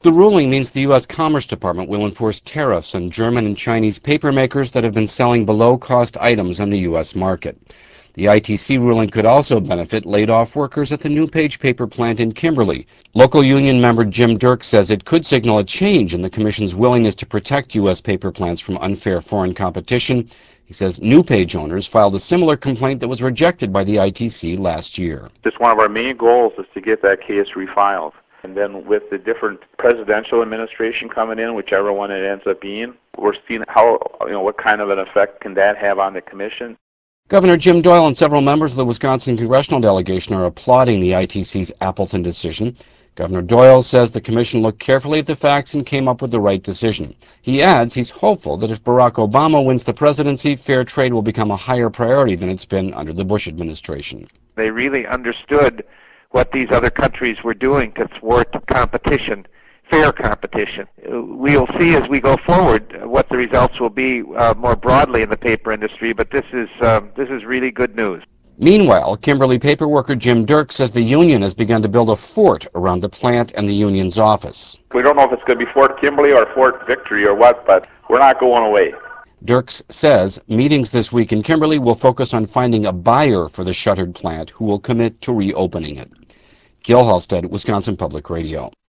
The ruling means the U.S. Commerce Department will enforce tariffs on German and Chinese paper makers that have been selling below-cost items on the U.S. market. The ITC ruling could also benefit laid-off workers at the NewPage paper plant in Kimberly. Local union member Jim Dirk says it could signal a change in the Commission's willingness to protect U.S. paper plants from unfair foreign competition. He says NewPage owners filed a similar complaint that was rejected by the ITC last year. Just one of our main goals is to get that case refiled. And then with the different presidential administration coming in, whichever one it ends up being, we're seeing what kind of an effect can that have on the Commission. Governor Jim Doyle and several members of the Wisconsin congressional delegation are applauding the ITC's Appleton decision. Governor Doyle says the Commission looked carefully at the facts and came up with the right decision. He adds he's hopeful that if Barack Obama wins the presidency, fair trade will become a higher priority than it's been under the Bush administration. They really understood what these other countries were doing to thwart competition, fair competition. We'll see as we go forward what the results will be more broadly in the paper industry, but this is really good news. Meanwhile, Kimberly paper worker Jim Dirk says the union has begun to build a fort around the plant and the union's office. We don't know if it's going to be Fort Kimberly or Fort Victory or what, but we're not going away. Dirks says meetings this week in Kimberly will focus on finding a buyer for the shuttered plant who will commit to reopening it. Gil Halstead, Wisconsin Public Radio.